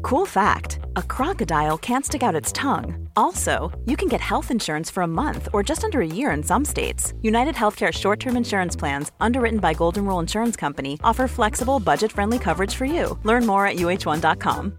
Cool fact, a crocodile can't stick out its tongue. Also, you can get health insurance for a month or just under a year in some states. United Healthcare short-term insurance plans, underwritten by Golden Rule Insurance Company, offer flexible, budget-friendly coverage for you. Learn more at uh1.com.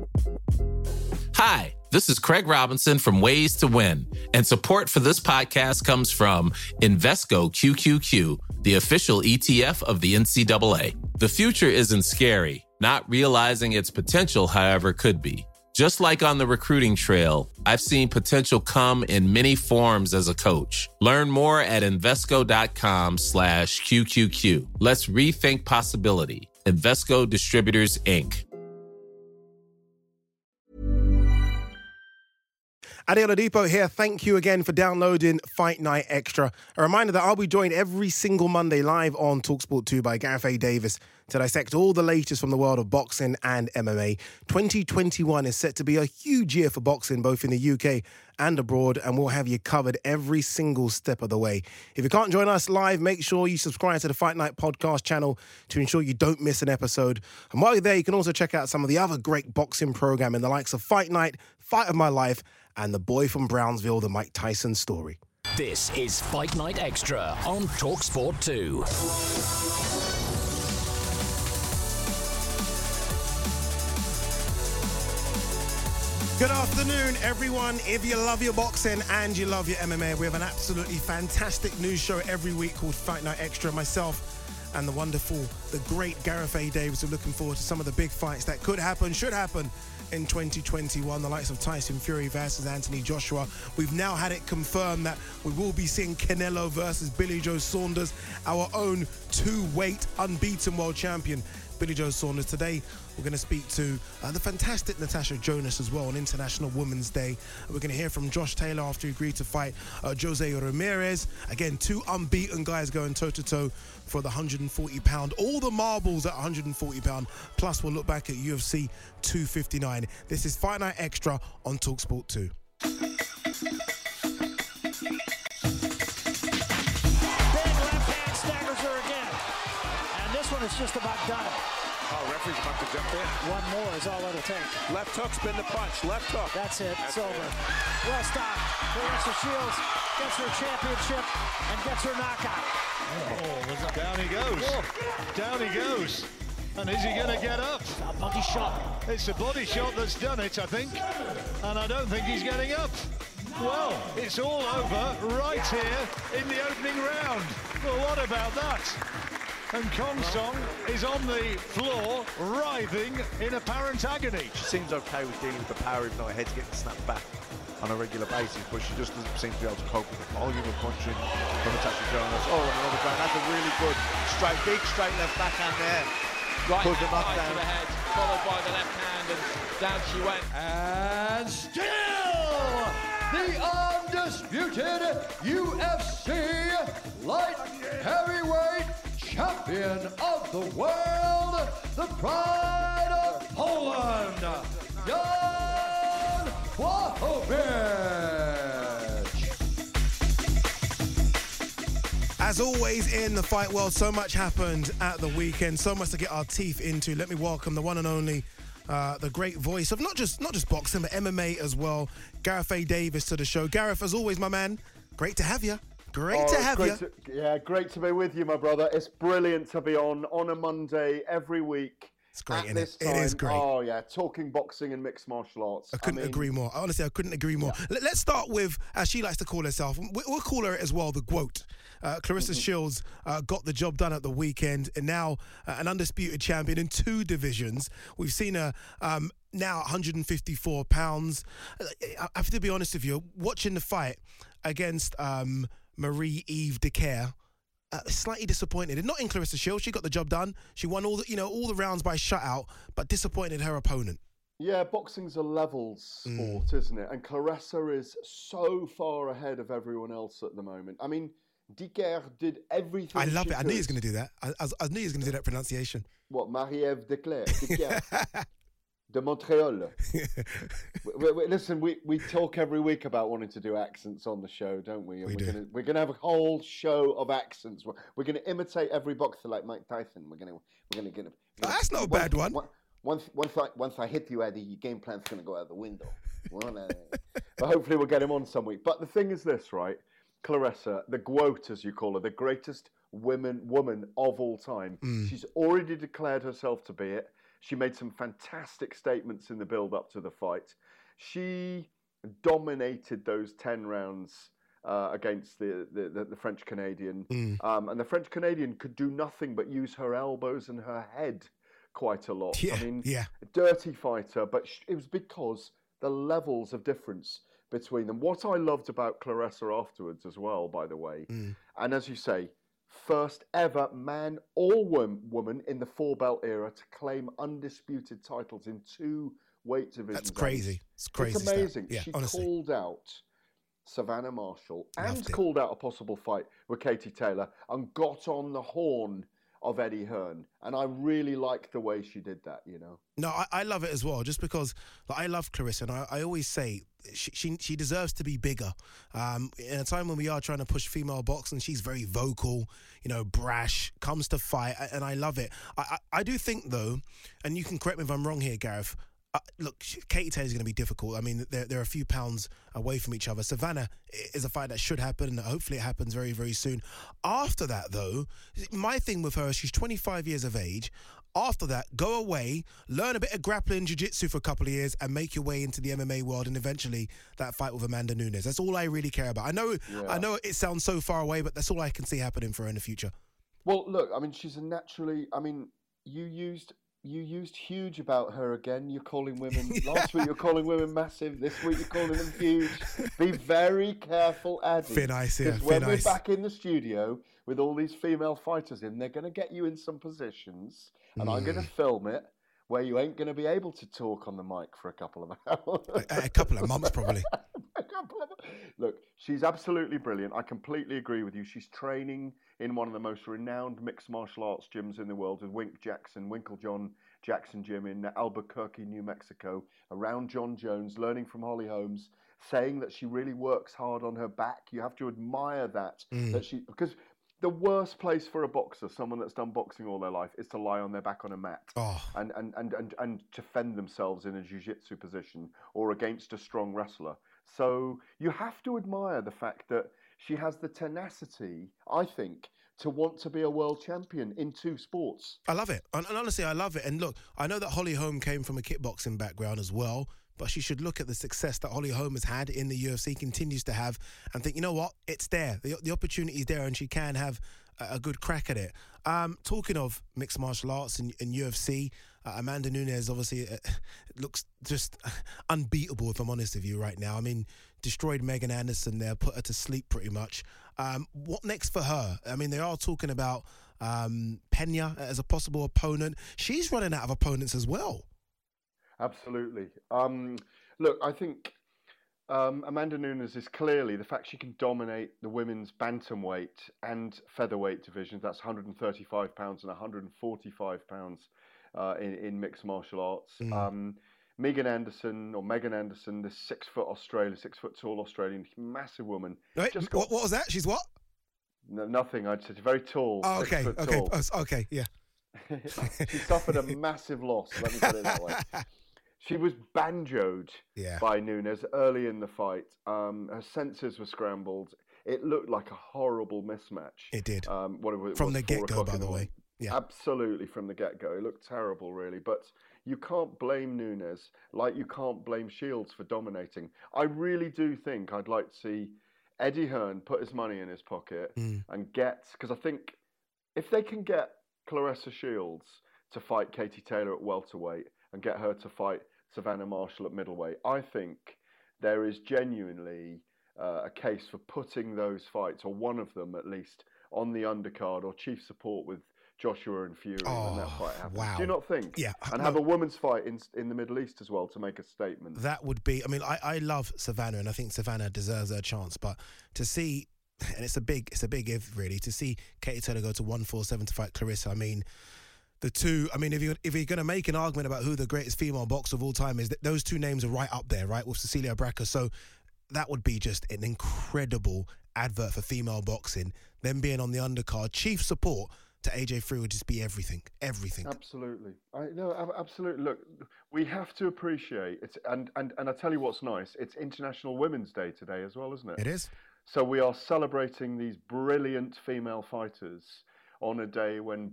Hi, this is Craig Robinson from Ways to Win, and support for this podcast comes from Invesco QQQ, the official ETF of the NCAA. The future isn't scary. Not realizing its potential, however, could be. Just like on the recruiting trail, I've seen potential come in many forms as a coach. Learn more at Invesco.com/QQQ. Let's rethink possibility. Invesco Distributors, Inc. Ade Oladipo here. Thank you again for downloading Fight Night Extra. A reminder that I'll be joined every single Monday live on TalkSport 2 by Gareth A. Davis to dissect all the latest from the world of boxing and MMA. 2021 is set to be a huge year for boxing, both in the UK and abroad, and we'll have you covered every single step of the way. If you can't join us live, make sure you subscribe to the Fight Night podcast channel to ensure you don't miss an episode. And while you're there, you can also check out some of the other great boxing programming, the likes of Fight Night, Fight of My Life, and The Boy from Brownsville, the Mike Tyson story. This is Fight Night Extra on TalkSport 2. Good afternoon, everyone. If you love your boxing and you love your MMA, we have an absolutely fantastic news show every week called Fight Night Extra. Myself and the wonderful, the great Gareth A. Davis are looking forward to some of the big fights that could happen, should happen in 2021, the likes of Tyson Fury versus Anthony Joshua. We've now had it confirmed that we will be seeing Canelo versus Billy Joe Saunders, our own two-weight unbeaten world champion, Billy Joe Saunders. Today, we're going to speak to the fantastic Natasha Jonas as well on International Women's Day. We're going to hear from Josh Taylor after he agreed to fight Jose Ramirez. Again, two unbeaten guys going toe-to-toe for the 140-pound. All the marbles at 140-pound. Plus, we'll look back at UFC 259. This is Fight Night Extra on TalkSport 2. Big left hand staggers her again. And this one is just about done. Oh, referee's about to jump in. One more is all it'll take. Left hook, spin the punch. Left hook. That's it. It's over. Well stopped. Claressa Shields gets her championship and gets her knockout. Down he goes. Down he goes. And is he going to get up? A body shot. It's the body shot that's done it, I think. And I don't think he's getting up. Well, it's all over right here in the opening round. Well, what about that? And Kong Song is on the floor, writhing in apparent agony. She seems okay with dealing with the power, even though her head's getting snapped back on a regular basis, but she just doesn't seem to be able to cope with the volume of punching from Natasha Jonas. Oh, and another ground. That's a really good straight, big straight left backhand there. Right Put the hand knockdown to the head, followed by the left hand, and down she went. And still the undisputed UFC light heavyweight champion of the world, the pride of Poland, Jan Blachowicz. As always in the fight world, so much happened at the weekend, so much to get our teeth into. Let me welcome the one and only, the great voice of not just boxing, but MMA as well, Gareth A. Davis to the show. Gareth, as always, my man, great to have you. Great to have you. Great to be with you, my brother. It's brilliant to be on a Monday every week. It's great, isn't it? It is great. Oh, yeah, talking boxing and mixed martial arts. I couldn't agree more. Honestly, I couldn't agree more. Yeah. Let's start with, as she likes to call herself, we'll call her as well, the GWOAT. Claressa Shields got the job done at the weekend, and now an undisputed champion in two divisions. We've seen her now 154 pounds. I have to be honest with you, watching the fight against Marie-Eve Dicaire, slightly disappointed. And not in Claressa Shields, she got the job done. She won all the rounds by shutout, but disappointed her opponent. Yeah, boxing's a levels sport, isn't it? And Claressa is so far ahead of everyone else at the moment. I mean, Dicaire did everything. I love it. I knew he was going to do that. I knew he was going to do that pronunciation. What, Marie-Eve Dicaire? De Montreal. Listen, we talk every week about wanting to do accents on the show, don't we? And we're gonna have a whole show of accents. We're gonna imitate every boxer like Mike Tyson. We're gonna get. That's not a bad one. once I hit you, Eddie, your game plan's going to go out the window. But hopefully we'll get him on some week. But the thing is this, right? Claressa, the GWOAT, as you call her, the greatest woman of all time. She's already declared herself to be it. She made some fantastic statements in the build-up to the fight. She dominated those 10 rounds against the French-Canadian. And the French-Canadian could do nothing but use her elbows and her head quite a lot. Yeah, I mean, yeah. Dirty fighter, but it was because the levels of difference between them. What I loved about Claressa afterwards as well, by the way, and as you say, first ever man or woman in the 4-belt era to claim undisputed titles in 2 weight divisions. That's crazy. It's crazy. It's amazing. Yeah, she honestly. called out Savannah Marshall and Loved it. called out a possible fight with Katie Taylor and got on the horn of Eddie Hearn, and I really liked the way she did that, you know. No, I love it as well, just because I love Claressa, and I always say she deserves to be bigger. In a time when we are trying to push female boxing, she's very vocal, brash, comes to fight, and I love it. I do think, though, and you can correct me if I'm wrong here, Gareth, look, Katie Taylor's going to be difficult. I mean, they're a few pounds away from each other. Savannah is a fight that should happen, and hopefully it happens very, very soon. After that, though, my thing with her, she's 25 years of age. After that, go away, learn a bit of grappling, jiu-jitsu for a couple of years, and make your way into the MMA world, and eventually that fight with Amanda Nunes. That's all I really care about. I know it sounds so far away, but that's all I can see happening for her in the future. Well, look, I mean, she's you used huge about her again. You're calling women, last week you're calling women massive, this week you're calling them huge. Be very careful, Addy. Thin ice, yeah. Because when we're back in the studio with all these female fighters in, they're going to get you in some positions, and I'm going to film it, where you ain't going to be able to talk on the mic for a couple of hours. A couple of months, probably. Look, she's absolutely brilliant. I completely agree with you. She's training in one of the most renowned mixed martial arts gyms in the world with Winklejohn Jackson Gym in Albuquerque, New Mexico, around John Jones, learning from Holly Holmes, saying that she really works hard on her back. You have to admire that, because the worst place for a boxer, someone that's done boxing all their life, is to lie on their back on a mat and to fend themselves in a jiu-jitsu position or against a strong wrestler. So you have to admire the fact that she has the tenacity, I think, to want to be a world champion in 2 sports. I love it. And honestly, I love it. And look, I know that Holly Holm came from a kickboxing background as well, but she should look at the success that Holly Holm has had in the UFC, continues to have, and think, you know what, it's there. The opportunity's there, and she can have a good crack at it. Talking of mixed martial arts and UFC, Amanda Nunes obviously looks just unbeatable, if I'm honest with you right now. I mean, destroyed Megan Anderson there, put her to sleep pretty much. What next for her? I mean, they are talking about Pena as a possible opponent. She's running out of opponents as well. Absolutely. Look, I think Amanda Nunes is clearly the fact she can dominate the women's bantamweight and featherweight divisions. That's 135 pounds and 145 pounds in mixed martial arts. Megan Anderson, the 6 foot tall Australian, massive woman. Wait, what was that? She's what? No, nothing. I'd say very tall. Oh, okay, 6 foot okay, tall. okay, yeah. She suffered a massive loss. Let me put it that way. She was banjoed by Nunes early in the fight. Her senses were scrambled. It looked like a horrible mismatch. It did. From the get-go, by the way. Yeah. Absolutely, from the get-go. It looked terrible, really. But you can't blame Nunes like you can't blame Shields for dominating. I really do think I'd like to see Eddie Hearn put his money in his pocket and get... Because I think if they can get Claressa Shields to fight Katie Taylor at welterweight and get her to fight Savannah Marshall at middleweight, I think there is genuinely a case for putting those fights, or one of them at least, on the undercard or chief support with Joshua and Fury when that fight happens. Wow. Do you not think? Yeah. And have a women's fight in the Middle East as well to make a statement. That would be... I mean, I love Savannah, and I think Savannah deserves her chance, but to see... And it's a big if, really, to see Katie Taylor go to 147 to fight Claressa. I mean, the two... I mean, if you're going to make an argument about who the greatest female boxer of all time is, those two names are right up there, right, with Cecilia Braca. So that would be just an incredible advert for female boxing. Them being on the undercard, chief support to AJ3 would just be everything. Absolutely. Absolutely. Look, we have to appreciate it. And I tell you what's nice. It's International Women's Day today as well, isn't it? It is. So we are celebrating these brilliant female fighters on a day when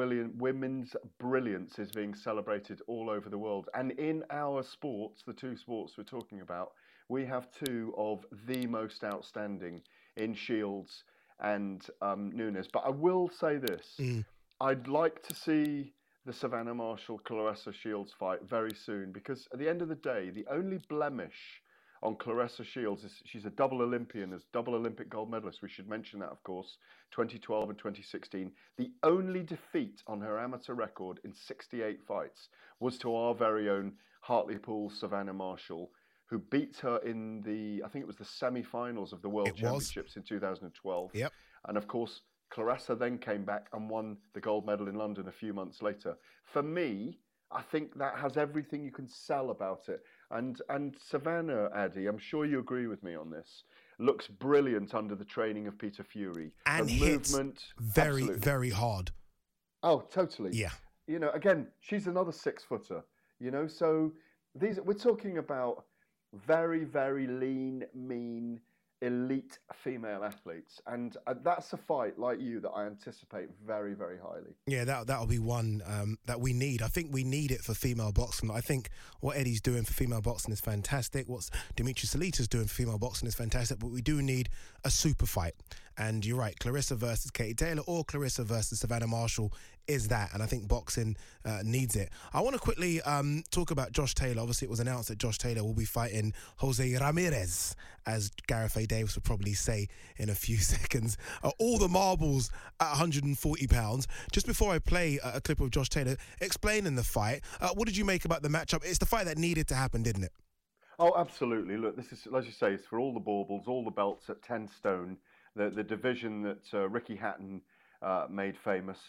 women's brilliance is being celebrated all over the world. And in our sports, the two sports we're talking about, we have two of the most outstanding in Shields and Nunes. But I will say this. I'd like to see the Savannah Marshall-Claressa Shields fight very soon, because at the end of the day, the only blemish on Claressa Shields is she's a double Olympian, as double Olympic gold medalist. We should mention that, of course, 2012 and 2016. The only defeat on her amateur record in 68 fights was to our very own Hartlepool Savannah Marshall, who beat her in I think it was the semi-finals of the World Championships in 2012. Yep. And of course, Claressa then came back and won the gold medal in London a few months later. For me, I think that has everything you can sell about it. And Savannah, Addy, I'm sure you agree with me on this, looks brilliant under the training of Peter Fury. And her hits movement, very, absolutely. very hard. Oh, totally. Yeah. You know, again, she's another 6-footer, you know, so we're talking about very, very lean, mean, elite female athletes, and that's a fight like you that I anticipate very, very highly. Yeah, that'll be one that we need. I think we need it for female boxing. I think what Eddie's doing for female boxing is fantastic. What Dimitri Salita's doing for female boxing is fantastic, but we do need a super fight. And you're right, Claressa versus Katie Taylor or Claressa versus Savannah Marshall is that, and I think boxing needs it. I want to quickly talk about Josh Taylor. Obviously, it was announced that Josh Taylor will be fighting Jose Ramirez, as Gareth A. Davis would probably say in a few seconds. All the marbles at 140 pounds. Just before I play a clip of Josh Taylor explaining the fight, what did you make about the matchup? It's the fight that needed to happen, didn't it? Oh, absolutely. Look, this is, as you say, it's for all the baubles, all the belts at 10 stone. The division that Ricky Hatton made famous,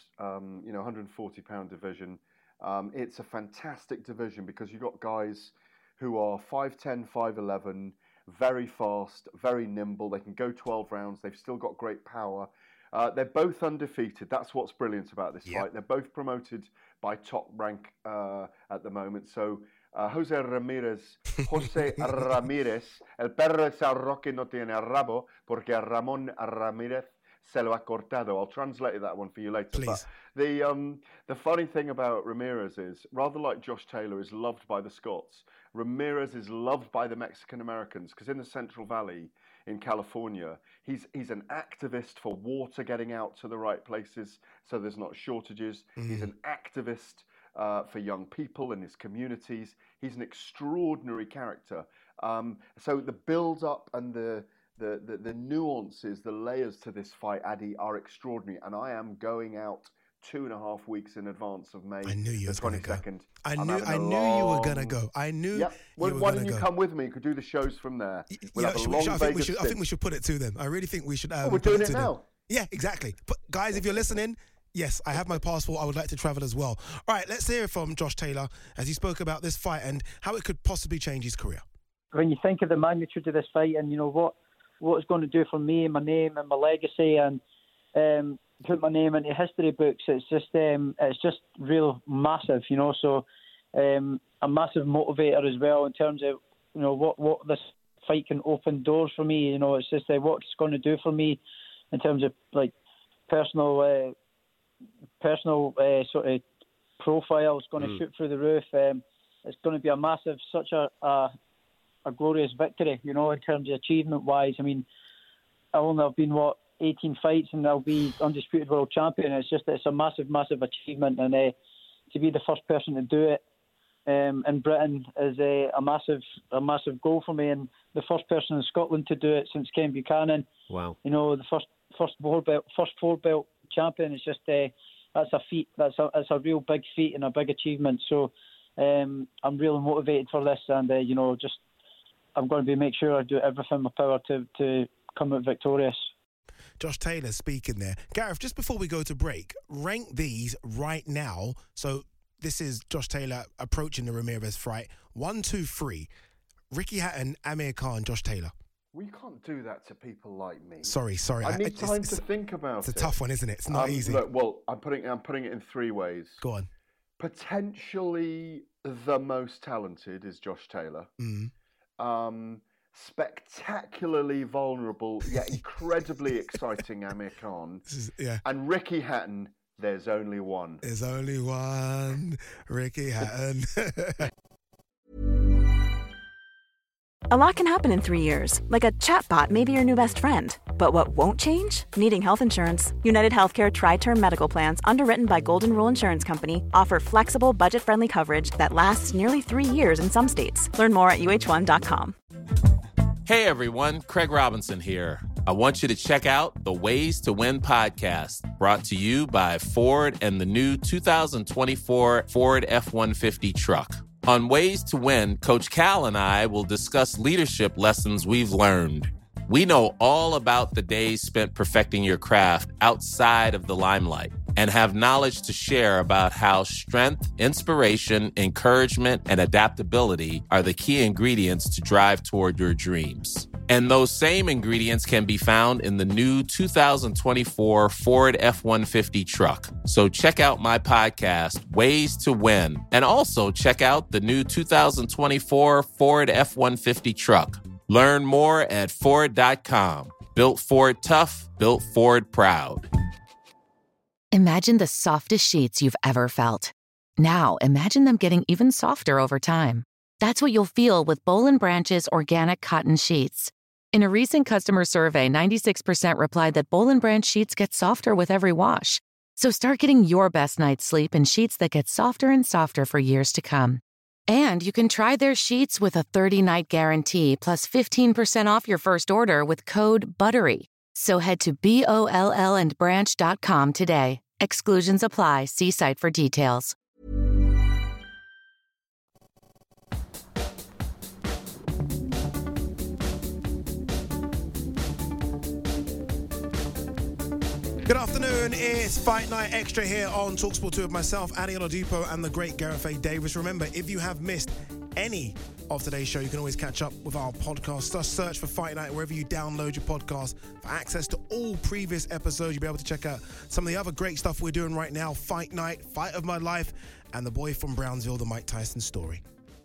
140-pound division. It's a fantastic division because you've got guys who are 5'10", 5'11", very fast, very nimble. They can go 12 rounds. They've still got great power. They're both undefeated. That's what's brilliant about this fight. They're both promoted by Top Rank at the moment. So Jose Ramirez, el perro de Sao Roque no tiene rabo porque Ramón Ramírez se lo ha cortado. I'll translate that one for you later. Please. But the funny thing about Ramirez is, rather like Josh Taylor is loved by the Scots, Ramirez is loved by the Mexican Americans, because in the Central Valley in California, he's an activist for water getting out to the right places so there's not shortages. He's an activist for young people in his communities. He's an extraordinary character. So the build-up and the nuances, the layers to this fight, Addy, are extraordinary. And I am going out 2.5 weeks in advance of May. I knew you was going to go. I knew you were going to go. I knew. Yep. Why don't you come with me? You could do the shows from there. I think we should put it to them. I really think we should. We're doing it now. Yeah, exactly. But guys, if you're listening, yes, I have my passport. I would like to travel as well. All right, let's hear from Josh Taylor as he spoke about this fight and how it could possibly change his career. When you think of the magnitude of this fight and, you know, what it's going to do for me and my name and my legacy and put my name into history books, it's just real massive, you know. So a massive motivator as well in terms of, you know, what this fight can open doors for me. You know, it's just what it's going to do for me in terms of like personal sort of profile. It's going to shoot through the roof. It's going to be a massive, such a glorious victory, you know, in terms of achievement-wise. I mean, I've been, 18 fights, and I'll be undisputed world champion. It's a massive, massive achievement, and to be the first person to do it in Britain is a massive goal for me, and the first person in Scotland to do it since Ken Buchanan. Wow. You know, the first four belt champion. It's just that's a feat. That's a real big feat and a big achievement. So I'm really motivated for this, and you know, just I'm going to make sure I do everything in my power to come out victorious. Josh Taylor speaking there. Gareth, just before we go to break, rank these right now. So this is Josh Taylor approaching the Ramirez fight. 1, 2, 3. Ricky Hatton, Amir Khan, Josh Taylor. We can't do that to people like me. Sorry. I need time to think about it. It's a tough one, isn't it? It's not easy. Look, well, I'm putting it in three ways. Go on. Potentially the most talented is Josh Taylor. Spectacularly vulnerable, yet incredibly exciting Amir Khan. And Ricky Hatton, there's only one. There's only one. Ricky Hatton. A lot can happen in 3 years, like a chatbot may be your new best friend. But what won't change? Needing health insurance. United Healthcare Tri-Term Medical Plans, underwritten by Golden Rule Insurance Company, offer flexible, budget-friendly coverage that lasts nearly 3 years in some states. Learn more at uh1.com. Hey everyone, Craig Robinson here. I want you to check out the Ways to Win podcast, brought to you by Ford and the new 2024 Ford F-150 truck. On Ways to Win, Coach Cal and I will discuss leadership lessons we've learned. We know all about the days spent perfecting your craft outside of the limelight and have knowledge to share about how strength, inspiration, encouragement, and adaptability are the key ingredients to drive toward your dreams. And those same ingredients can be found in the new 2024 Ford F-150 truck. So check out my podcast, Ways to Win, and also check out the new 2024 Ford F-150 truck. Learn more at Ford.com. Built Ford tough, built Ford proud. Imagine the softest sheets you've ever felt. Now imagine them getting even softer over time. That's what you'll feel with Boll & Branch's organic cotton sheets. In a recent customer survey, 96% replied that Boll & Branch sheets get softer with every wash. So start getting your best night's sleep in sheets that get softer and softer for years to come. And you can try their sheets with a 30-night guarantee plus 15% off your first order with code BUTTERY. So head to BOLLandbranch.com today. Exclusions apply. See site for details. Good afternoon, it's Fight Night Extra here on TalkSport 2 with myself, Adi Oladipo, and the great Gareth A. Davis. Remember, if you have missed any of today's show, you can always catch up with our podcast. Just search for Fight Night wherever you download your podcast for access to all previous episodes. You'll be able to check out some of the other great stuff we're doing right now. Fight Night, Fight of My Life, and The Boy from Brownsville, the Mike Tyson story.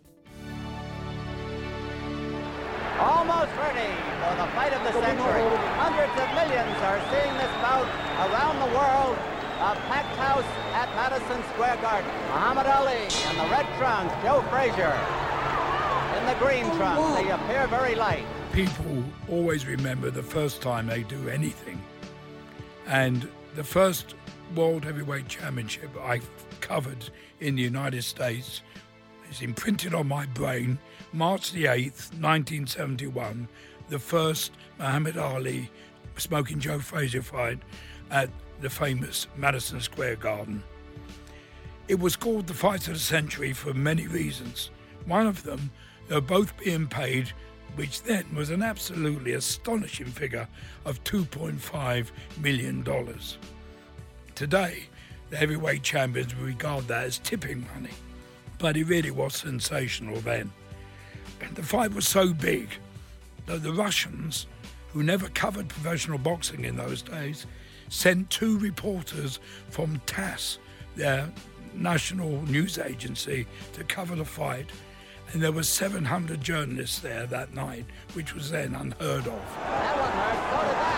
Almost ready for the fight of the century. Hundreds of millions are seeing this bout around the world. A packed house at Madison Square Garden. Muhammad Ali in the red trunks, Joe Frazier in the green trunks. They appear very light. People always remember the first time they do anything. And the first World Heavyweight Championship I covered in the United States is imprinted on my brain. March the 8th, 1971, the first Muhammad Ali Smoking Joe Frazier fight at the famous Madison Square Garden. It was called the fight of the century for many reasons. One of them, they were both being paid, which then was an absolutely astonishing figure of $2.5 million. Today, the heavyweight champions regard that as tipping money, but it really was sensational then. The fight was so big that the Russians, who never covered professional boxing in those days, sent two reporters from TASS, their national news agency, to cover the fight. And there were 700 journalists there that night, which was then unheard of. That one hurt, so did that.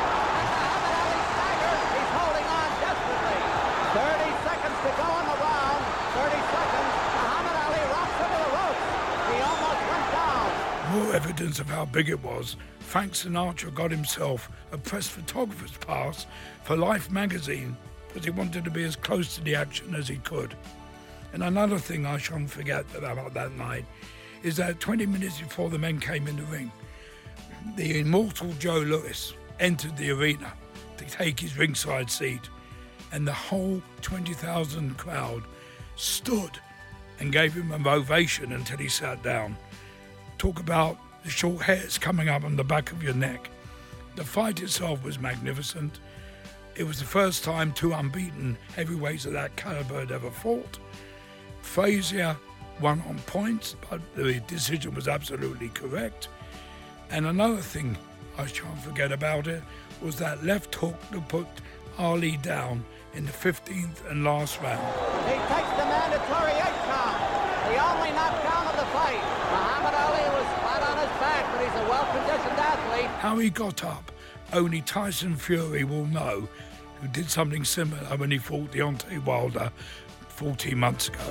He's holding on desperately. 30 seconds to go in the round. 30 seconds. Muhammad Ali rocks into the ropes. He almost went down. More evidence of how big it was. Frank Sinatra got himself a press photographer's pass for Life magazine because he wanted to be as close to the action as he could. And another thing I shan't forget about that night is that 20 minutes before the men came in the ring, the immortal Joe Louis entered the arena to take his ringside seat, and the whole 20,000 crowd stood and gave him an ovation until he sat down. Talk about the short hairs coming up on the back of your neck. The fight itself was magnificent. It was the first time two unbeaten heavyweights of that caliber had ever fought. Frazier won on points, but the decision was absolutely correct. And another thing I shan't forget about it, was that left hook that put Ali down in the 15th and last round. He takes the mandatory 8 count, the only knockdown of the fight. Muhammad Ali was flat on his back, but he's a well-conditioned athlete. How he got up, only Tyson Fury will know, who did something similar when he fought Deontay Wilder 14 months ago.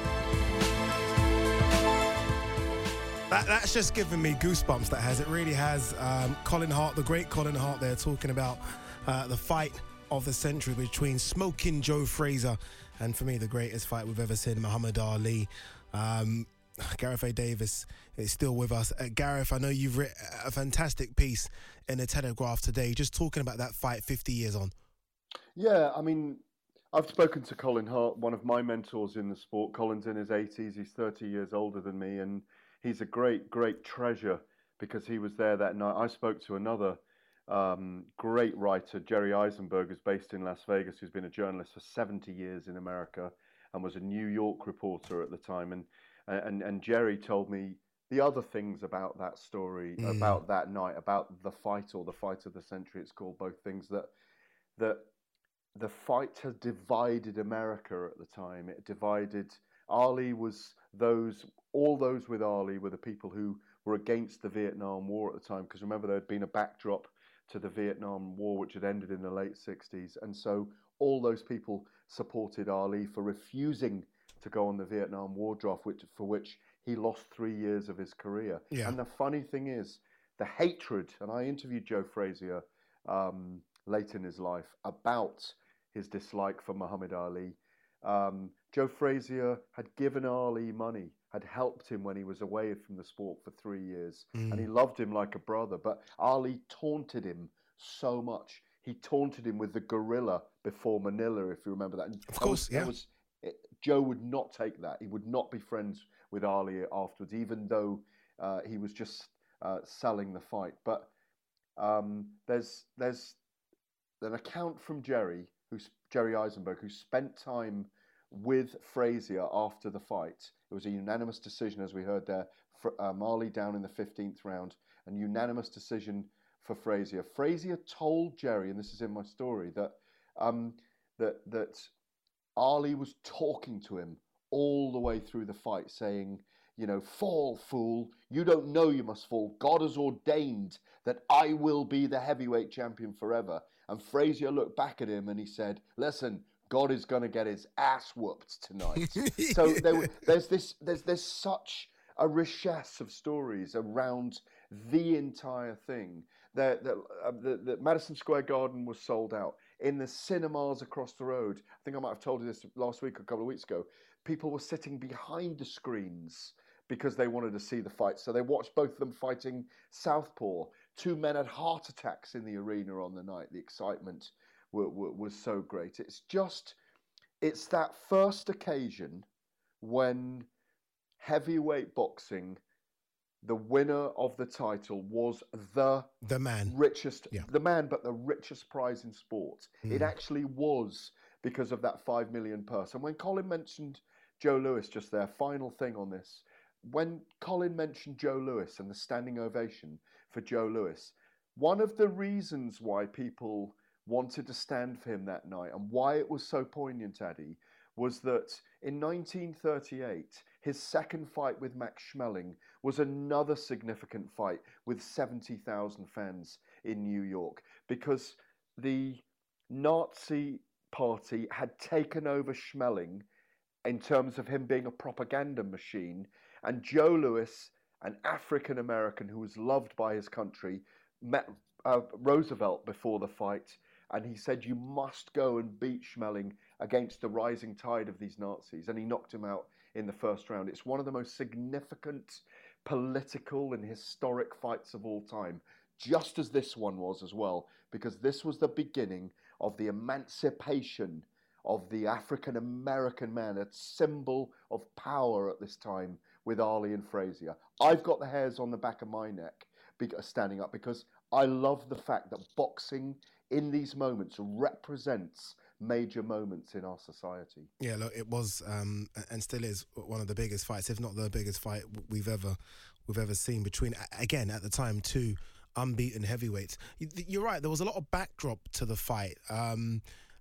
That's just given me goosebumps, that has. It really has. Colin Hart, the great Colin Hart there, talking about the fight of the century between smoking Joe Frazier and, for me, the greatest fight we've ever seen, Muhammad Ali. Gareth A. Davis is still with us. Gareth, I know you've written a fantastic piece in the Telegraph today, just talking about that fight 50 years on. Yeah, I mean, I've spoken to Colin Hart, one of my mentors in the sport. Colin's in his 80s. He's 30 years older than me, and he's a great, great treasure because he was there that night. I spoke to another great writer, Jerry Eisenberg, who's based in Las Vegas, who's been a journalist for 70 years in America and was a New York reporter at the time. And Jerry told me the other things about that story, about that night, about the fight or the fight of the century, it's called, both things, that the fight had divided America at the time. It divided. Ali was all those with Ali were the people who were against the Vietnam War at the time, because remember, there had been a backdrop to the Vietnam War which had ended in the late 60s, and so all those people supported Ali for refusing to go on the Vietnam War draft, for which he lost 3 years of his career. Yeah. And the funny thing is, the hatred, and I interviewed Joe Frazier late in his life about his dislike for Muhammad Ali. Joe Frazier had given Ali money, had helped him when he was away from the sport for 3 years, and he loved him like a brother. But Ali taunted him so much. He taunted him with the gorilla before Manila, if you remember that. And of course, yeah. Joe would not take that. He would not be friends with Ali afterwards, even though he was just selling the fight. But there's an account from Jerry Eisenberg, who spent time with Frazier after the fight. It was a unanimous decision, as we heard there. Ali down in the 15th round, and unanimous decision for Frazier. Frazier told Jerry, and this is in my story, that Ali was talking to him all the way through the fight, saying, fall, fool. You don't know you must fall. God has ordained that I will be the heavyweight champion forever. And Frazier looked back at him and he said, listen, God is going to get his ass whooped tonight. So there's such a richesse of stories around the entire thing. The Madison Square Garden was sold out. In the cinemas across the road, I think I might have told you this last week or a couple of weeks ago, people were sitting behind the screens because they wanted to see the fight. So they watched both of them fighting southpaw. 2 men had heart attacks in the arena on the night. The excitement was so great. It's that first occasion when heavyweight boxing, the winner of the title was the man, richest, the man, but the richest prize in sport. It actually was because of that $5 million purse. And when Colin mentioned Joe Louis just there, final thing on this, when Colin mentioned Joe Louis and the standing ovation for Joe Louis, one of the reasons why people wanted to stand for him that night and why it was so poignant, Addy, was that in 1938, his second fight with Max Schmeling was another significant fight with 70,000 fans in New York, because the Nazi party had taken over Schmeling in terms of him being a propaganda machine, and Joe Louis, an African American who was loved by his country, met Roosevelt before the fight, and he said, you must go and beat Schmeling against the rising tide of these Nazis, and he knocked him out in the first round. It's one of the most significant political and historic fights of all time, just as this one was as well, because this was the beginning of the emancipation of the African American man, a symbol of power at this time with Ali and Frazier. I've got the hairs on the back of my neck standing up, because I love the fact that boxing in these moments represents major moments in our society. Yeah, look, it was and still is one of the biggest fights, if not the biggest fight we've ever seen between, again, at the time, two unbeaten heavyweights. You're right, there was a lot of backdrop to the fight. And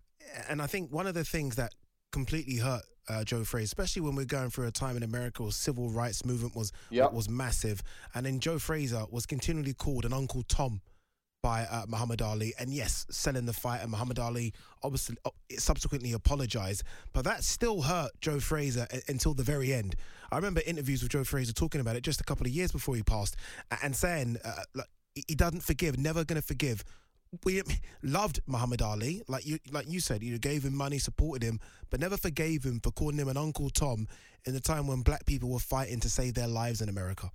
I think one of the things that completely hurt Joe Frazier, especially when we're going through a time in America where civil rights movement was massive, and then Joe Frazier was continually called an Uncle Tom by Muhammad Ali, and yes, selling the fight, and Muhammad Ali obviously subsequently apologized, but that still hurt Joe Frazier until the very end. I remember interviews with Joe Frazier talking about it just a couple of years before he passed, and saying he doesn't forgive, never going to forgive. We loved Muhammad Ali, like you said, you gave him money, supported him, but never forgave him for calling him an Uncle Tom in the time when black people were fighting to save their lives in America.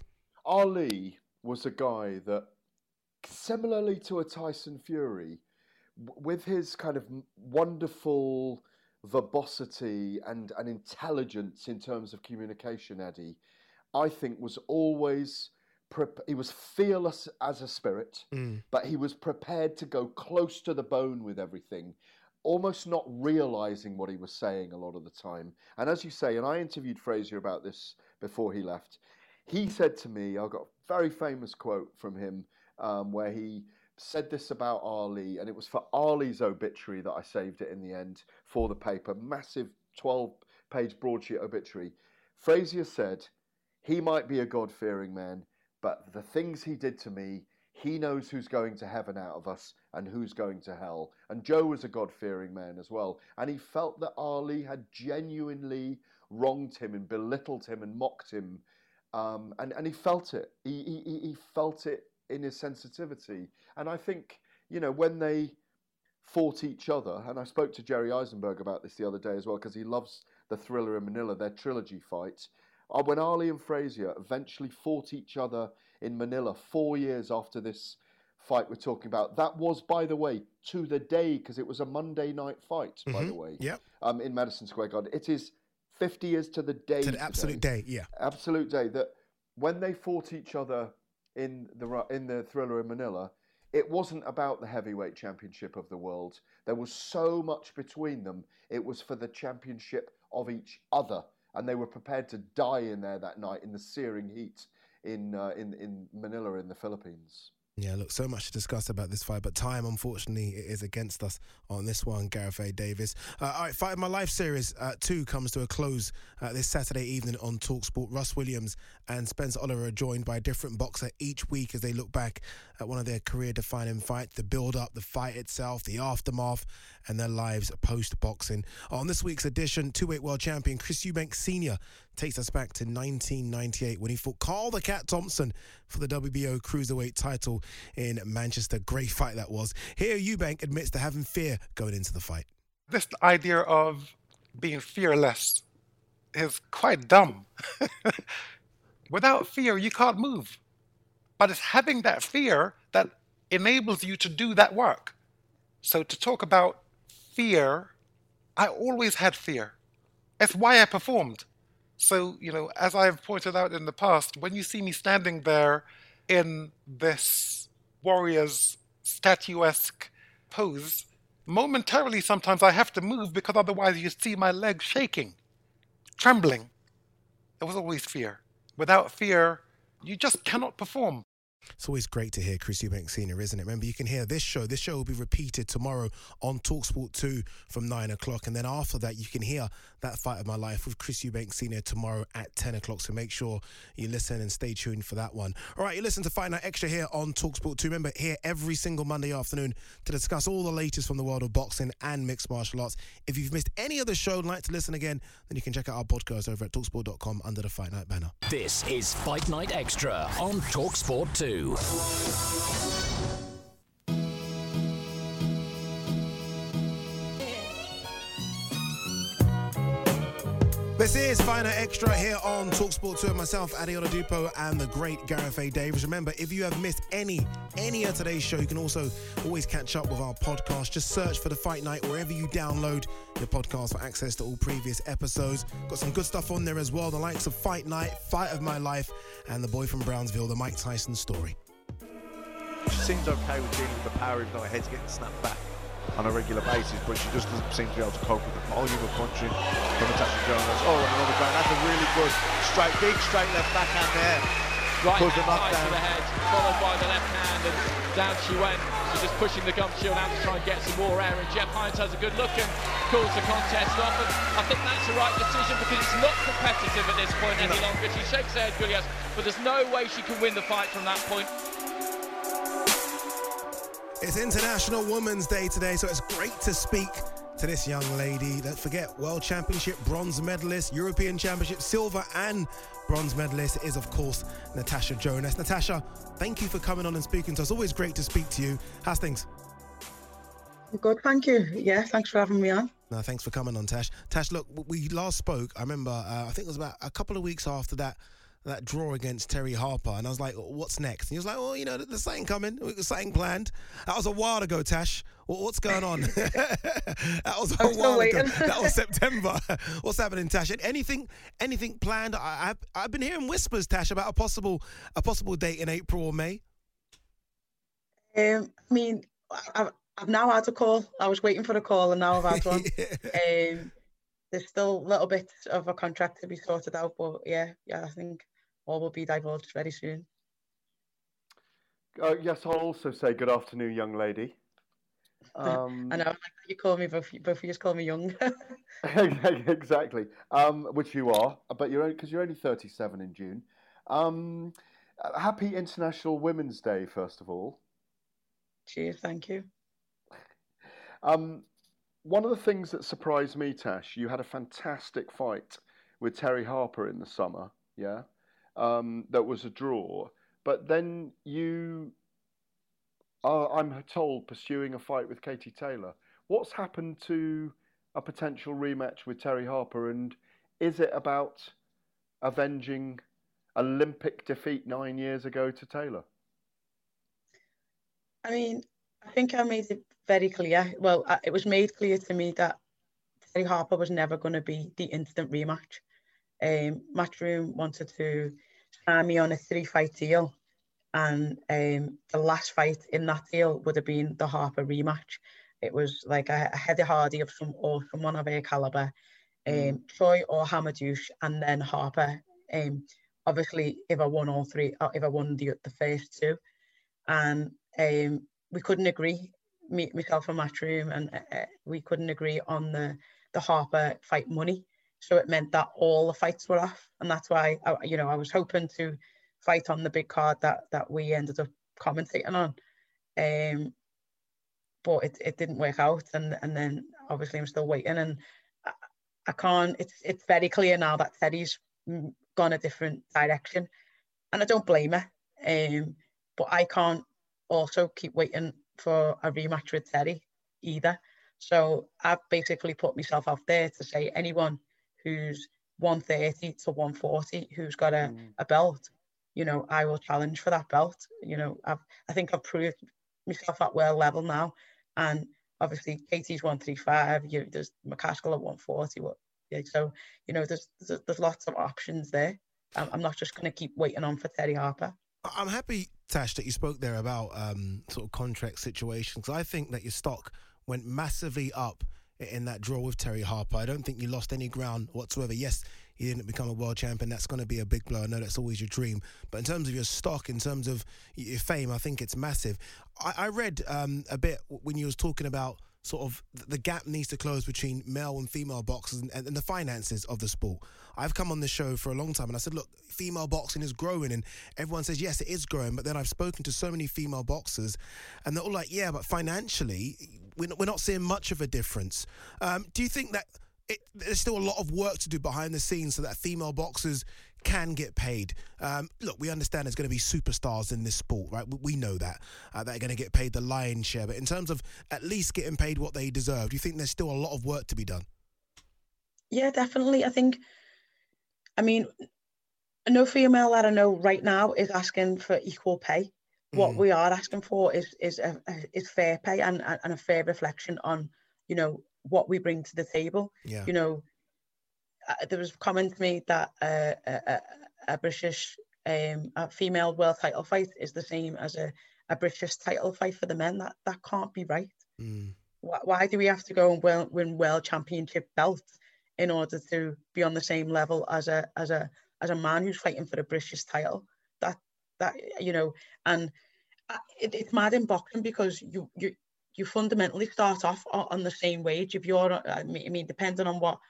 Ali was a guy that, similarly to a Tyson Fury, with his kind of wonderful verbosity and intelligence in terms of communication, Eddie, I think was always... he was fearless as a spirit, but he was prepared to go close to the bone with everything, almost not realising what he was saying a lot of the time. And as you say, and I interviewed Frazier about this before he left, he said to me, I've got a very famous quote from him, where he said this about Ali, and it was for Ali's obituary that I saved it in the end for the paper, massive 12-page broadsheet obituary. Frazier said, he might be a God-fearing man, but the things he did to me, he knows who's going to heaven out of us and who's going to hell. And Joe was a God-fearing man as well. And he felt that Ali had genuinely wronged him and belittled him and mocked him. And he felt it. He felt it in his sensitivity. And I think, when they fought each other, and I spoke to Jerry Eisenberg about this the other day as well, because he loves the Thriller in Manila, their trilogy fight. When Ali and Frazier eventually fought each other in Manila 4 years after this fight we're talking about, that was, by the way, to the day, because it was a Monday night fight, by the way, in Madison Square Garden. It is 50 years to the day. To the absolute day, yeah. Absolute day. That when they fought each other in the Thriller in Manila, it wasn't about the heavyweight championship of the world. There was so much between them. It was for the championship of each other. And they were prepared to die in there that night in the searing heat in Manila in the Philippines. Yeah, look, so much to discuss about this fight, but time, unfortunately, is against us on this one, Gareth A. Davis. All right, Fight of My Life Series 2 comes to a close this Saturday evening on TalkSport. Russ Williams and Spencer Oliver are joined by a different boxer each week as they look back at one of their career-defining fights, the build-up, the fight itself, the aftermath, and their lives post-boxing. On this week's edition, two-weight world champion Chris Eubanks Sr. takes us back to 1998 when he fought Carl the Cat Thompson for the WBO Cruiserweight title in Manchester. Great fight that was. Here, Eubank admits to having fear going into the fight. This idea of being fearless is quite dumb. Without fear, you can't move. But it's having that fear that enables you to do that work. So to talk about fear, I always had fear. It's why I performed. So, as I've pointed out in the past, when you see me standing there in this warrior's statuesque pose, momentarily sometimes I have to move because otherwise you see my legs shaking, trembling. There was always fear. Without fear, you just cannot perform. It's always great to hear Chris Eubanks Sr., isn't it? Remember, you can hear this show. This show will be repeated tomorrow on TalkSport 2 from 9 o'clock. And then after that, you can hear that Fight of My Life with Chris Eubanks Sr. tomorrow at 10 o'clock. So make sure you listen and stay tuned for that one. All right, you listen to Fight Night Extra here on TalkSport 2. Remember, here every single Monday afternoon to discuss all the latest from the world of boxing and mixed martial arts. If you've missed any of the show and like to listen again, then you can check out our podcast over at TalkSport.com under the Fight Night banner. This is Fight Night Extra on TalkSport 2. This is Fight Night Extra here on TalkSport 2 with myself, Adi Oladipo, and the great Gareth A. Davis. Remember, if you have missed any of today's show, you can also always catch up with our podcast. Just search for The Fight Night wherever you download your podcast for access to all previous episodes. Got some good stuff on there as well, the likes of Fight Night, Fight of My Life, and The Boy from Brownsville, the Mike Tyson story. She seems okay with dealing with the power, even though her head's getting snapped back on a regular basis, but she just doesn't seem to be able to cope with the volume of punching from Natasha Jonas. Oh, and another ground. That's a really good straight, big straight left backhand there Right Cause a hand high to knockdown. the head, followed by the left hand, and down she went. She's just pushing the gum shield out to try and get some more air, and Jeff Hines has a good look and calls the contest off. And I think that's the right decision because it's not competitive at this point any longer. She shakes her head, Gullias, but there's no way she can win the fight from that point. It's International Women's Day today, so it's great to speak to this young lady. Don't forget, World Championship bronze medalist, European Championship silver and bronze medalist is, of course, Natasha Jonas. Natasha, thank you for coming on and speaking to us. Always great to speak to you. How's things? Good, thank you. Yeah, thanks for having me on. No, thanks for coming on, Tash. Tash, look, we last spoke, I remember, I think it was about a couple of weeks after that draw against Terry Harper, and I was like, what's next? And he was like, well, you know, there's something coming, there's something planned. That was a while ago, Tash. What's going on? That was a while ago. That was September. What's happening, Tash? Anything planned? I've been hearing whispers, Tash, about a possible date in April or May. I mean, I've now had a call. I was waiting for a call, and now I've had one. There's still little bits of a contract to be sorted out, but yeah, I think all will be divulged very soon. Yes, I'll also say good afternoon, young lady. I know you call me both of you call me young. Exactly, which you are, but you're only 37 in June. Happy International Women's Day, first of all. Cheers, thank you. One of the things that surprised me, Tash, you had a fantastic fight with Terry Harper in the summer, yeah? That was a draw. But then you are, I'm told, pursuing a fight with Katie Taylor. What's happened to a potential rematch with Terry Harper, and is it about avenging Olympic defeat 9 years ago to Taylor? I mean, I think I made it very clear. Well, it was made clear to me that Terry Harper was never going to be the instant rematch. Matchroom wanted to sign me on a 3-fight deal, and the last fight in that deal would have been the Harper rematch. It was like a Heather Hardy of someone of her caliber, Troy or Hamadouche, and then Harper. Obviously, if I won all three, if I won the first two, and we couldn't agree, myself and Matchroom, and we couldn't agree on the Harper fight money. So it meant that all the fights were off, and that's why I was hoping to fight on the big card that we ended up commentating on, but it didn't work out, and then obviously I'm still waiting, and I can't. It's very clear now that Terry's gone a different direction, and I don't blame her, but I can't also keep waiting for a rematch with Terry either. So I've basically put myself out there to say anyone who's 130 to 140 who's got a belt, I will challenge for that belt. I think I've proved myself at world level now, and obviously Katie's 135. There's McCaskill at 140. So there's lots of options there. I'm not just going to keep waiting on for Terry Harper. I'm happy, Tash, that you spoke there about sort of contract situations. I think that your stock went massively up in that draw with Terry Harper. I don't think you lost any ground whatsoever. Yes, you didn't become a world champion. That's going to be a big blow. I know that's always your dream. But in terms of your stock, in terms of your fame, I think it's massive. I read a bit when you was talking about sort of the gap needs to close between male and female boxers and the finances of the sport. I've come on this show for a long time and I said, look, female boxing is growing, and everyone says, yes, it is growing. But then I've spoken to so many female boxers and they're all like, yeah, but financially, we're not seeing much of a difference. Do you think that there's still a lot of work to do behind the scenes so that female boxers can get paid? Look, we understand there's going to be superstars in this sport, right? We know that are going to get paid the lion's share. But in terms of at least getting paid what they deserve, do you think there's still a lot of work to be done? Yeah, definitely. I mean, no female that I know right now is asking for equal pay. What we are asking for is fair pay and a fair reflection on, what we bring to the table. Yeah. There was a comment made that a British a female world title fight is the same as a British title fight for the men. That can't be right. Why do we have to go and win world championship belts in order to be on the same level as a man who's fighting for a British title? That, you know, and it's mad in boxing because you fundamentally start off on the same wage. If you're, I mean, depending on what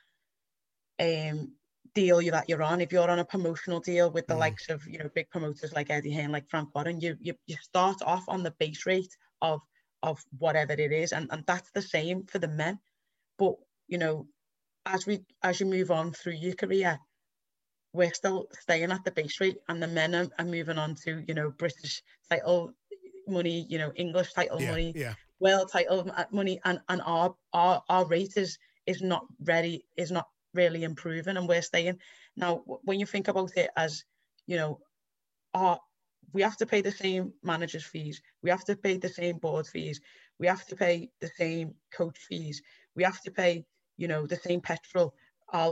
deal that you're on, if you're on a promotional deal with the likes of, you know, big promoters like Eddie Hearn, like Frank Warren, you start off on the base rate of whatever it is, and that's the same for the men. But, you know, as you move on through your career, we're still staying at the base rate, and the men are moving on to, you know, British title money, you know, English title money, world title money, and our rate is not really improving, and we're staying. Now, when you think about it as, you know, we have to pay the same managers' fees, we have to pay the same board fees, we have to pay the same coach fees, we have to pay, you know, the same petrol, our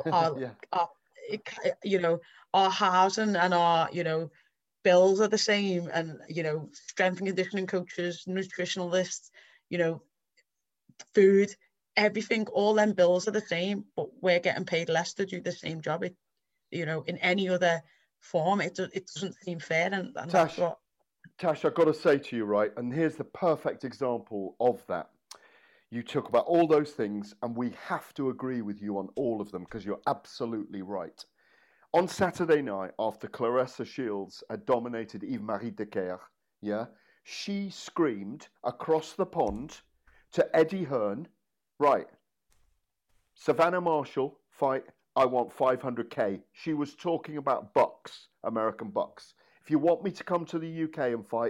you know, our housing and our, you know, bills are the same, and, you know, strength and conditioning coaches, nutritionalists, you know, food, everything, all them bills are the same, but we're getting paid less to do the same job. It, you know, in any other form, it doesn't seem fair. And Tash, I've got to say to you, right, and here's the perfect example of that. You talk about all those things, and we have to agree with you on all of them because you're absolutely right. On Saturday night, after Claressa Shields had dominated Yves-Marie Decaire, she screamed across the pond to Eddie Hearn, right, Savannah Marshall fight, I want 500K. She was talking about bucks, American bucks. If you want me to come to the UK and fight,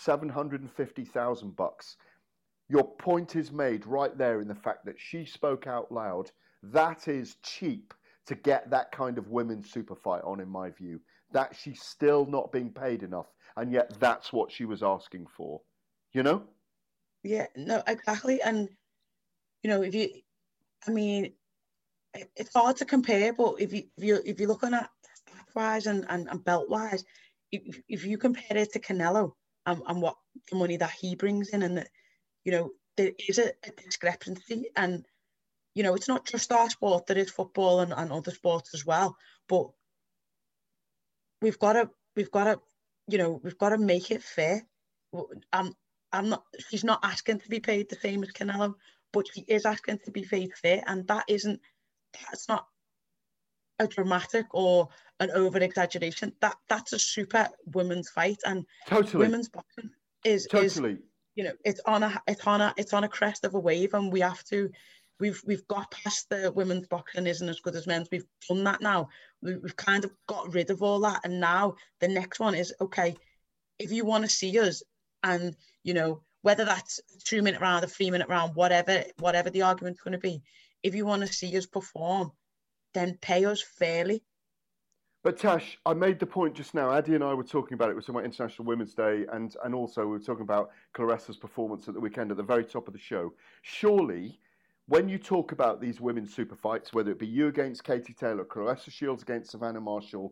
750,000 bucks. Your point is made right there in the fact that she spoke out loud. That is cheap to get that kind of women's super fight on, in my view. That she's still not being paid enough, and yet that's what she was asking for. You know? Yeah, no, exactly. And, you know, I mean, it's hard to compare, but if you're looking at stat-wise and belt-wise, if you compare it to Canelo and what the money that he brings in, and that, you know, there is a discrepancy, and, you know, it's not just our sport, there is football and other sports as well, but we've got to, you know, we've got to make it fair. She's not asking to be paid the same as Canelo, but she is asking to be paid fair, and that's not a dramatic or an over-exaggeration. That's a super women's fight, and women's boxing is you know, it's on a crest of a wave, and we've got past the women's boxing isn't as good as men's. We've done that now. We've kind of got rid of all that, and now the next one is, okay, if you want to see us, and, you know, whether that's a 2-minute round, a 3-minute round, whatever the argument's going to be, if you want to see us perform, then pay us fairly. But Tash, I made the point just now. Addy and I were talking about it. We were talking about International Women's Day, and also we were talking about Claressa's performance at the weekend at the very top of the show. Surely, when you talk about these women's super fights, whether it be you against Katie Taylor, Claressa Shields against Savannah Marshall,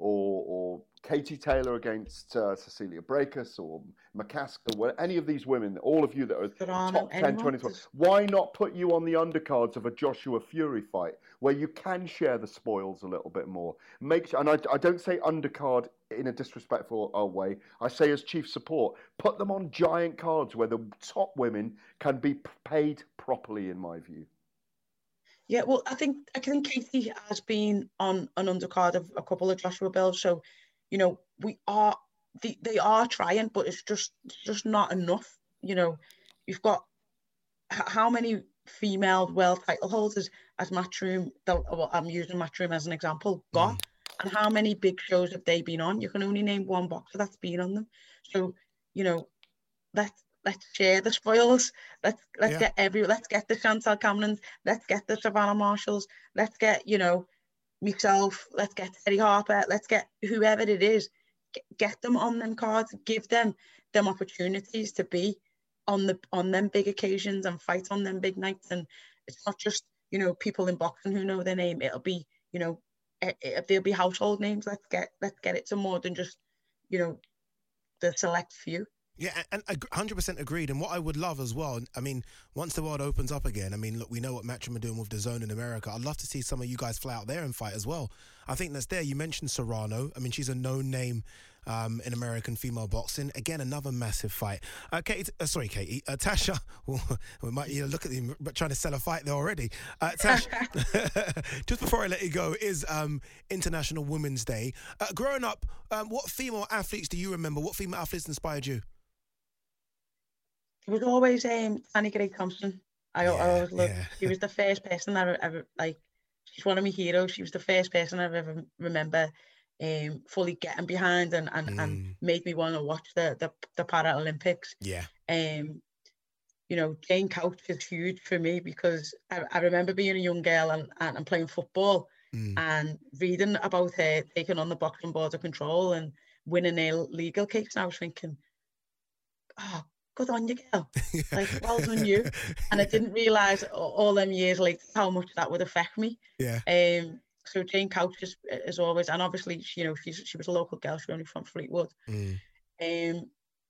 or Katie Taylor against Cecilia Brækhus or McCaskill, or any of these women, all of you that are top 10, 20, 20, why not put you on the undercards of a Joshua Fury fight where you can share the spoils a little bit more? And I don't say undercard in a disrespectful way. I say as chief support, put them on giant cards where the top women can be paid properly, in my view. Yeah, well, I think Katie has been on an undercard of a couple of Joshua Bills, so, you know, they are trying, but it's just not enough. You know, you've got how many female world title holders as Matchroom, I'm using Matchroom as an example, got, and how many big shows have they been on? You can only name one boxer that's been on them. So, you know, let's share the spoils. Let's get the Chantal Camerons, let's get the Savannah Marshalls, let's get, you know, myself, let's get Terry Harper, let's get whoever it is, get them on them cards, give them opportunities to be on them big occasions and fight on them big nights. And it's not just, you know, people in boxing who know their name. It'll be, you know, there'll be household names. Let's get it to more than just, you know, the select few. Yeah, and 100% agreed. And what I would love as well, I mean, once the world opens up again, I mean, look, we know what Matchroom are doing with DAZN in America. I'd love to see some of you guys fly out there and fight as well. I think that's there. You mentioned Serrano. I mean, she's a known name in American female boxing. Again, another massive fight. Katie, Tasha, we might look at him trying to sell a fight there already. Tash, just before I let you go, is International Women's Day. Growing up, what female athletes do you remember? What female athletes inspired you? It was always Annie Gray Thompson. I always loved. She was the first person that I ever she's one of my heroes. She was the first person I ever remember fully getting behind and made me want to watch the Paralympics. Yeah. Jane Couch is huge for me because I remember being a young girl and playing football and reading about her taking on the Boxing Board of Control and winning a legal case. And I was thinking, oh, good on you, girl. Well done you. And I didn't realise all them years later how much that would affect me. Yeah. So Jane Couch is always, and obviously, she was a local girl. She's only from Fleetwood. There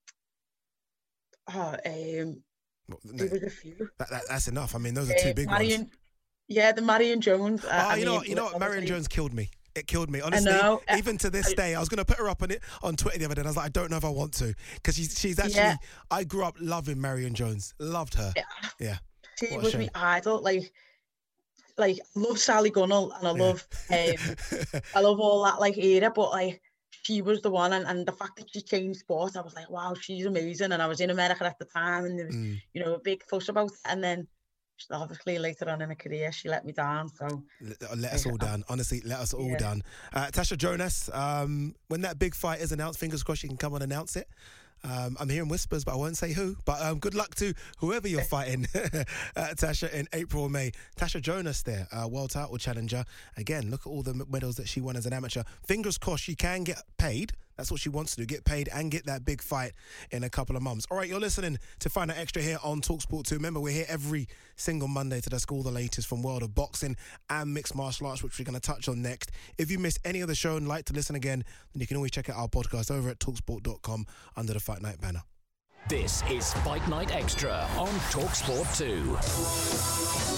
was a few. That's enough. I mean, those are two big ones. Yeah, the Marion Jones. You know what? Marion Jones killed me. It killed me. Honestly, even to this day, I was going to put her up on Twitter the other day, and I was like, I don't know if I want to, because she's actually. Yeah. I grew up loving Marion Jones. Loved her. Yeah. She was my idol. I love Sally Gunnell, and I love I love all that era, but she was the one, and the fact that she changed sport, I was like, wow, she's amazing. And I was in America at the time, and there was a big fuss about it, and then obviously later on in her career she let me down. So let us all down. Honestly, let us all down. Tasha Jonas, when that big fight is announced, fingers crossed you can come and announce it. I'm hearing whispers, but I won't say who. But good luck to whoever you're fighting, Tasha, in April or May. Tasha Jonas there, world title challenger. Again, look at all the medals that she won as an amateur. Fingers crossed she can get paid. That's what she wants to do, get paid and get that big fight in a couple of months. All right, you're listening to Fight Night Extra here on TalkSport 2. Remember, we're here every single Monday to discuss all the latest from world of boxing and mixed martial arts, which we're going to touch on next. If you missed any of the show and like to listen again, then you can always check out our podcast over at talksport.com under the Fight Night banner. This is Fight Night Extra on TalkSport 2.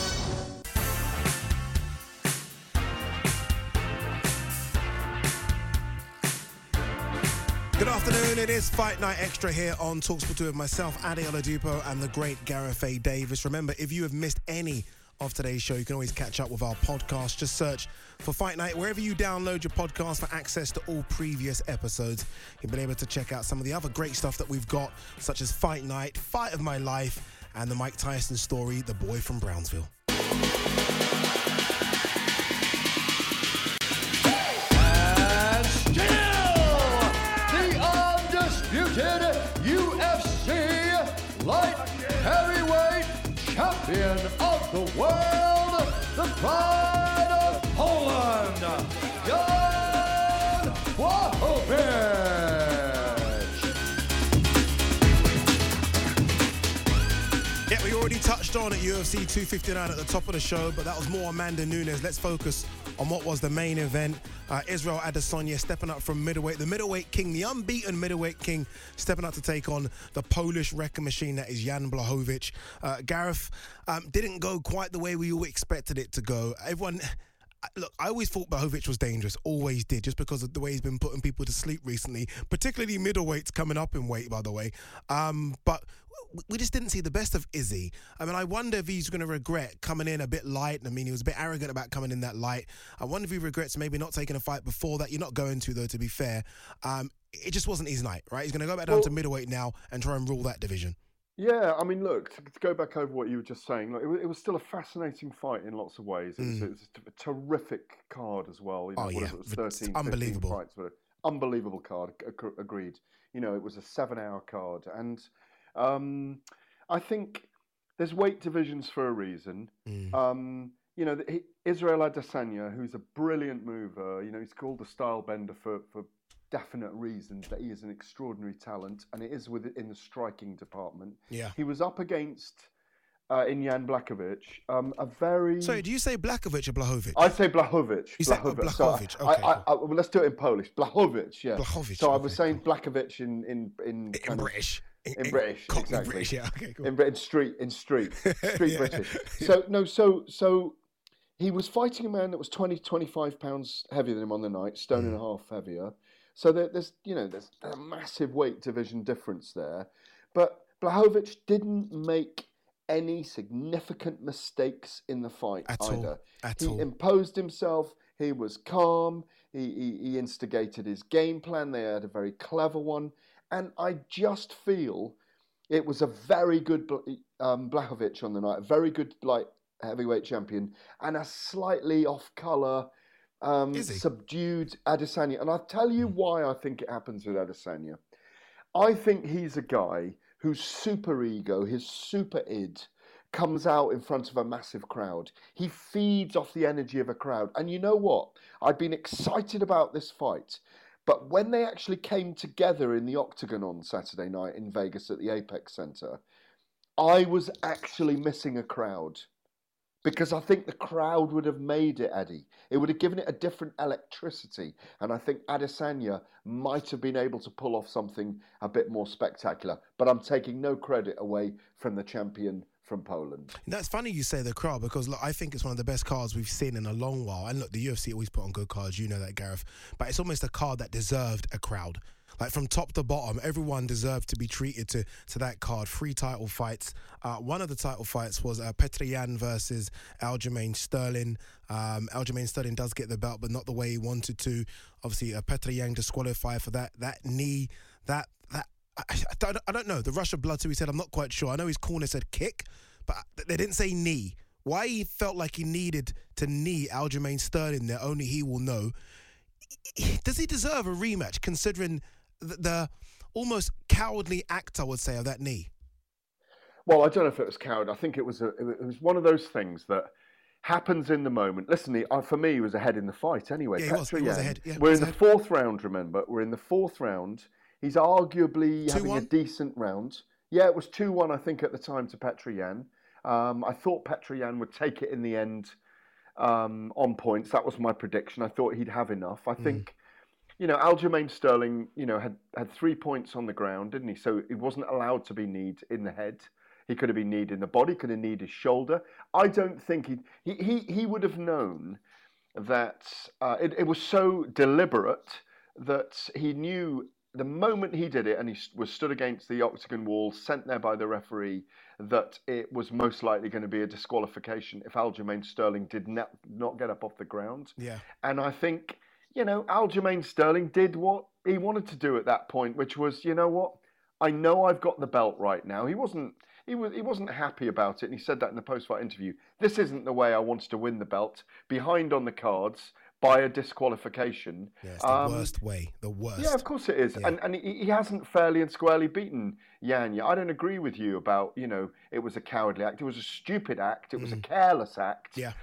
Good afternoon, it is Fight Night Extra here on TalkSport 2 with myself, Ade Oladipo, and the great Gareth A. Davis. Remember, if you have missed any of today's show, you can always catch up with our podcast. Just search for Fight Night wherever you download your podcast for access to all previous episodes. You'll be able to check out some of the other great stuff that we've got, such as Fight Night, Fight of My Life, and the Mike Tyson story, The Boy from Brownsville. UFC light heavyweight champion of the world, the pride of Poland, Jan Blachowicz. Yeah, we already touched on at UFC 259 at the top of the show, but that was more Amanda Nunes. Let's focus on what was the main event. Israel Adesanya stepping up from middleweight, the middleweight king, the unbeaten middleweight king, stepping up to take on the Polish wrecking machine that is Jan Blachowicz. Gareth, didn't go quite the way we all expected it to go. Everyone, look, I always thought Blachowicz was dangerous, always did, just because of the way he's been putting people to sleep recently, particularly middleweights coming up in weight, by the way. But we just didn't see the best of Izzy. I mean, I wonder if he's going to regret coming in a bit light. I mean, he was a bit arrogant about coming in that light. I wonder if he regrets maybe not taking a fight before that. You're not going to, though, to be fair. It just wasn't his night, right? He's going to go back down to middleweight now and try and rule that division. Yeah, I mean, look, to go back over what you were just saying, look, it was still a fascinating fight in lots of ways. It was a terrific card as well. You know, it was 13, unbelievable. 15 fights, but unbelievable card, agreed. You know, it was a 7-hour card. And I think there's weight divisions for a reason. You know, Israel Adesanya, who's a brilliant mover, you know, he's called the style bender for definite reasons, that he is an extraordinary talent, and it is within the striking department. Yeah. He was up against in Jan Blachowicz, a very... Sorry, do you say Blachowicz or Blachowicz? I say Blachowicz. You say Blachowicz, so okay. well, let's do it in Polish. Blachowicz, yeah. Blachowicz, so I was saying Blachowicz in British. In British, exactly. British, yeah, okay, cool. In street Yeah. British. So he was fighting a man that was 20, 25 pounds heavier than him on the night, stone and a half heavier, So there's a massive weight division difference there. But Blachowicz didn't make any significant mistakes in the fight either. He imposed himself. He was calm. He instigated his game plan. They had a very clever one. And I just feel it was a very good Blachowicz on the night, a very good light heavyweight champion, and a slightly off-colour, subdued Adesanya. And I'll tell you why I think it happens with Adesanya. I think he's a guy whose super ego, his super id, comes out in front of a massive crowd. He feeds off the energy of a crowd. And you know what? I've been excited about this fight. But when they actually came together in the Octagon on Saturday night in Vegas at the Apex Center, I was actually missing a crowd. Because I think the crowd would have made it, Eddie. It would have given it a different electricity. And I think Adesanya might have been able to pull off something a bit more spectacular. But I'm taking no credit away from the champion from Poland. That's funny you say the crowd, because look, I think it's one of the best cards we've seen in a long while. And look, the UFC always put on good cards, you know that, Gareth. But it's almost a card that deserved a crowd. Like from top to bottom, everyone deserved to be treated to that card. 3 title fights. One of the title fights was Petr Yan versus Aljamain Sterling. Aljamain Sterling does get the belt, but not the way he wanted to. Obviously, Petr Yan disqualified for that knee. I don't know. The rush of blood, so he said, I'm not quite sure. I know his corner said kick, but they didn't say knee. Why he felt like he needed to knee Aljamain Sterling there, only he will know. Does he deserve a rematch, considering the almost cowardly act, I would say, of that knee? Well, I don't know if it was coward. I think it was one of those things that happens in the moment. Listen, for me, he was ahead in the fight anyway. Yeah, he was ahead. Yeah, we're in the 4th round, remember? We're in the 4th round. He's arguably having a decent round. Yeah, it was 2-1, I think, at the time to Petr Yan. I thought Petr Yan would take it in the end on points. That was my prediction. I thought he'd have enough. I think, Aljamain Sterling, had 3 points on the ground, didn't he? So he wasn't allowed to be kneed in the head. He could have been kneed in the body, could have kneed his shoulder. I don't think he would have known that it was so deliberate that he knew the moment he did it and he was stood against the octagon wall, sent there by the referee, that it was most likely going to be a disqualification if Aljamain Sterling did not get up off the ground. Yeah. And I think, Aljamain Sterling did what he wanted to do at that point, which was, you know what? I know I've got the belt right now. He wasn't happy about it, and he said that in the post-fight interview. This isn't the way I wanted to win the belt. Behind on the cards by a disqualification. Yeah, it's the worst way. The worst. Yeah, of course it is. Yeah. And he hasn't fairly and squarely beaten Yan. I don't agree with you about, it was a cowardly act. It was a stupid act. It was a careless act. Yeah.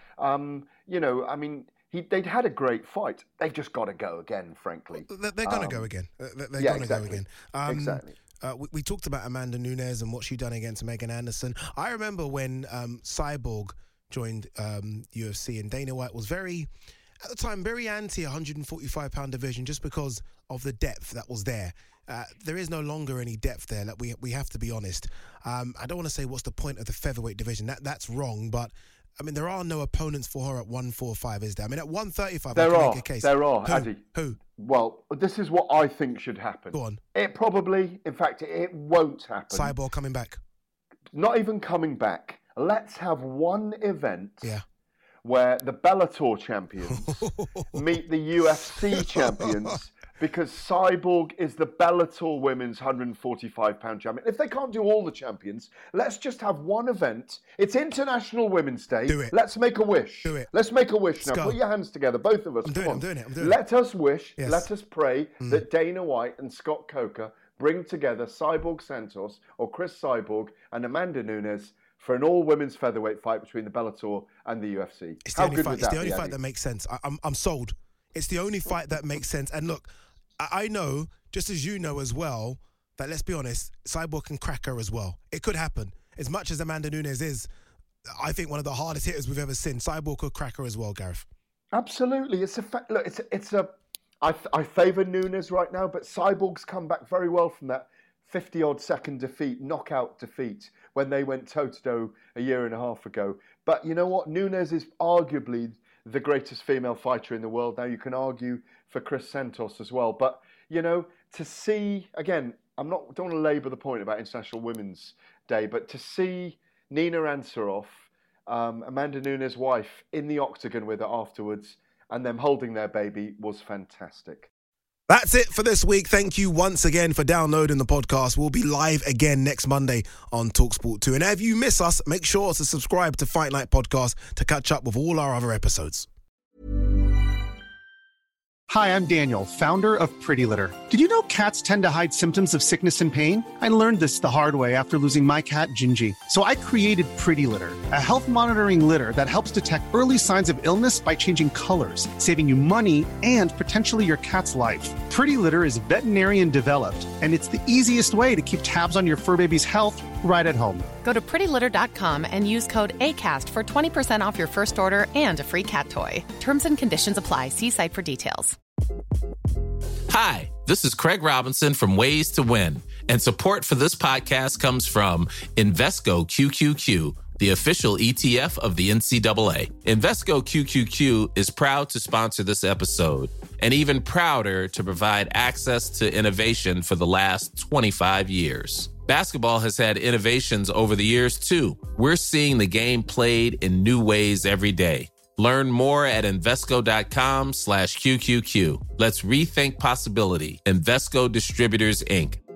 They'd had a great fight. They've just got to go again, frankly. They're going to go again. They're going to go again. Exactly. We talked about Amanda Nunes and what she done against Megan Anderson. I remember when Cyborg joined UFC, and Dana White was at the time, very anti 145-pound division just because of the depth that was there. There is no longer any depth there. Like we have to be honest. I don't want to say what's the point of the featherweight division. That's wrong, but I mean, there are no opponents for her at 145, is there? I mean, at 135, there I can make a case. There are, Addy. Who? Well, this is what I think should happen. Go on. It probably, in fact, it won't happen. Cyborg coming back. Not even coming back. Let's have one event. Yeah. Where the Bellator champions meet the UFC champions, because Cyborg is the Bellator women's 145-pound champion. If they can't do all the champions, let's just have one event. It's International Women's Day. Do it. Let's make a wish. Do it. Let's make a wish now. Put your hands together, both of us. I'm doing it. Let us wish, yes. Let us pray that Dana White and Scott Coker bring together Cyborg Santos or Chris Cyborg and Amanda Nunes for an all-women's featherweight fight between the Bellator and the UFC. It's the only fight that makes sense. I'm sold. It's the only fight that makes sense. And look, I know, just as you know as well, that let's be honest, Cyborg can crack her as well. It could happen. As much as Amanda Nunes is, I think, one of the hardest hitters we've ever seen, Cyborg could crack her as well, Gareth. Absolutely. It's a fact. Look, I favour Nunes right now, but Cyborg's come back very well from that 50-odd second knockout defeat, when they went toe-to-toe a year and a half ago. But you know what? Nunes is arguably the greatest female fighter in the world. Now, you can argue for Chris Santos as well. But, You know, to see, again, don't want to labour the point about International Women's Day, but to see Nina Ansaroff, Amanda Nunes' wife, in the octagon with her afterwards and them holding their baby was fantastic. That's it for this week. Thank you once again for downloading the podcast. We'll be live again next Monday on TalkSport 2. And if you miss us, make sure to subscribe to Fight Night Podcast to catch up with all our other episodes. Hi, I'm Daniel, founder of Pretty Litter. Did you know cats tend to hide symptoms of sickness and pain? I learned this the hard way after losing my cat, Gingy. So I created Pretty Litter, a health monitoring litter that helps detect early signs of illness by changing colors, saving you money and potentially your cat's life. Pretty Litter is veterinarian developed, and it's the easiest way to keep tabs on your fur baby's health right at home. Go to prettylitter.com and use code ACAST for 20% off your first order and a free cat toy. Terms and conditions apply. See site for details. Hi, this is Craig Robinson from Ways to Win, and support for this podcast comes from Invesco QQQ, the official ETF of the NCAA. Invesco QQQ is proud to sponsor this episode, and even prouder to provide access to innovation for the last 25 years. Basketball has had innovations over the years, too. We're seeing the game played in new ways every day. Learn more at Invesco.com/QQQ. Let's rethink possibility. Invesco Distributors, Inc.